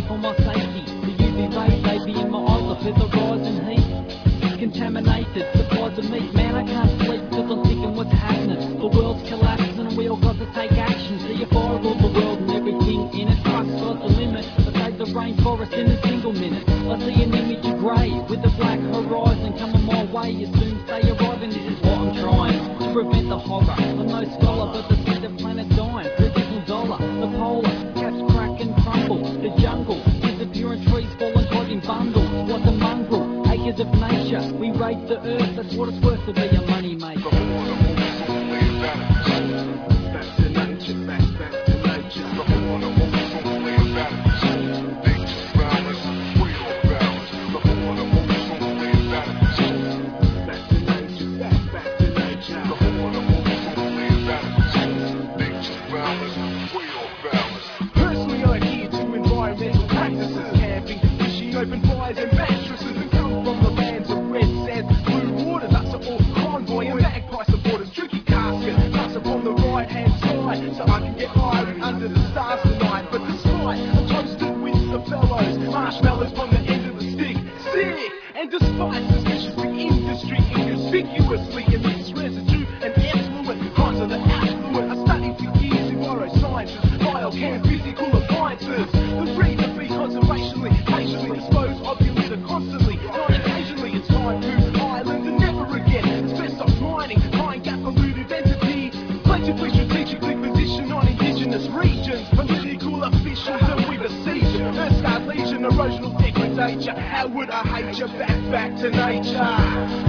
pray for my safety. The UV rays, they be in my eyes, I feel the rising heat. Contaminated, supplies of meat, man I can't sleep cause I'm thinking what's happening. The world's collapsing and we all got to take action. See a fire rule the world and everything in it. Trust God's the limit, I save the rainforest in a single minute. I see an image of grey with a black horizon coming my way. You soon stay arriving, this is what I'm trying to prevent the horror. I'm no scholar but the see the planet dying for a $1 dollar. The polar caps crack and crumble, the jungle disappearing, trees falling caught in bundles like a mongrel. Acres of nature, we rape the earth, that's what it's worth to be a money maker. Back to nature, back to nature. Personally, I adhere to environmental practices, camping, fishing, open fires and mattresses, and come from the lands of red sands, blue waters. That's all convoy and magpie supporters, tricky casket, tucks upon the right hand side, so I can get higher under the stars tonight. But despite I'm toasted with the fellows, marshmallows from the end of the stick, sick. And despite suspiciously industry inconspicuously emits residue and effluent, crimes of the affluent. I studied for years in neurosciences, biochem, physical appliances. The reason be conservationally, patiently dispose of your litter constantly. Not occasionally, it's time to islands and never again. Asbestos mining, pine gap polluted entity. Plentifully strategically positioned on indigenous regions. Political officials and we besiege. Earth-scarred lesion, erosional degradation. How would I hate you? Back to nature.